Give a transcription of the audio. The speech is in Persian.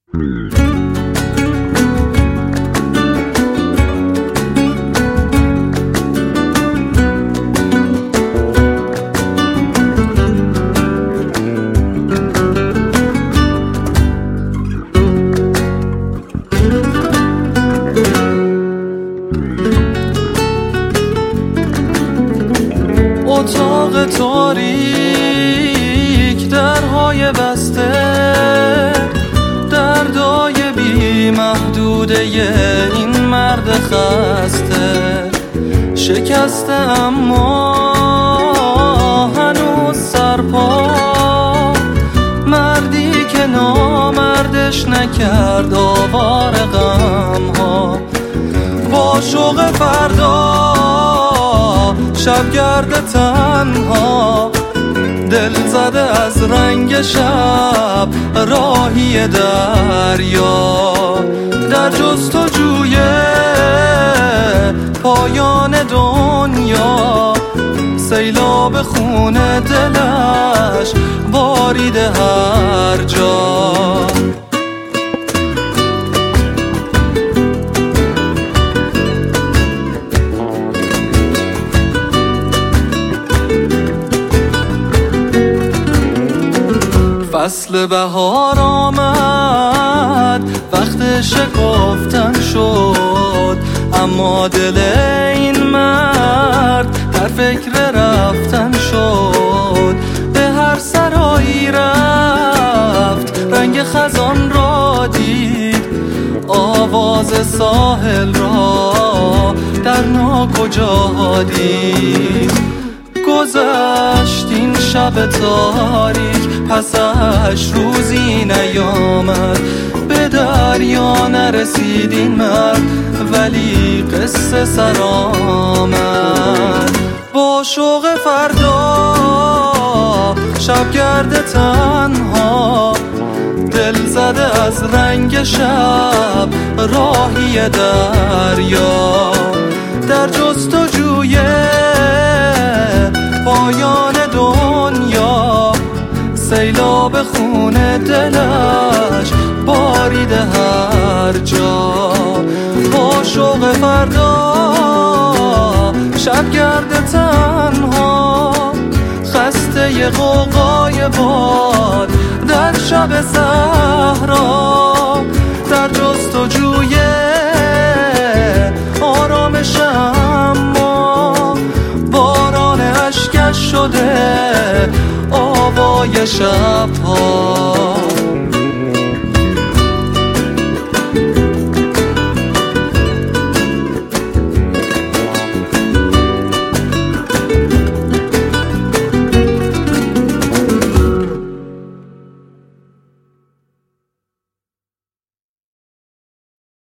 اتاق تاریک، درهای بسته، دردای بی محدوده این مرد خسته، شکسته اما هنوز سرپا، مردی که نامردش نکرد آوار غمها، با شوق فردا شبگرد تنها، دل زده از رنگ شب راهی دریا، در جستجوی پایان دنیا، سیلاب خون دلش باریده هر جا. فصل بهار آمد، وقت شکفتن شد، اما دل این مرد در فکر رفتن شد. به هر سرایی رفت، رنگ خزان را دید، آواز ساحل را در ناکجا دید. گذشت این شب تاریک، پسش روزی نیامد، به دریا نرسید این مرد، ولی قصه سر آمد. با شوق فردا شبگرد تنها، دل زده از رنگ شب راهی دریا، در جستجوی پایان دنیا، سیلاب خون دلش باریده هر جا. با شوق فردا شبگرد تنها، خسته غوغای باد در شب صحرا، در جستجوی آرامش، اما باران اشکش شده آوای شبها.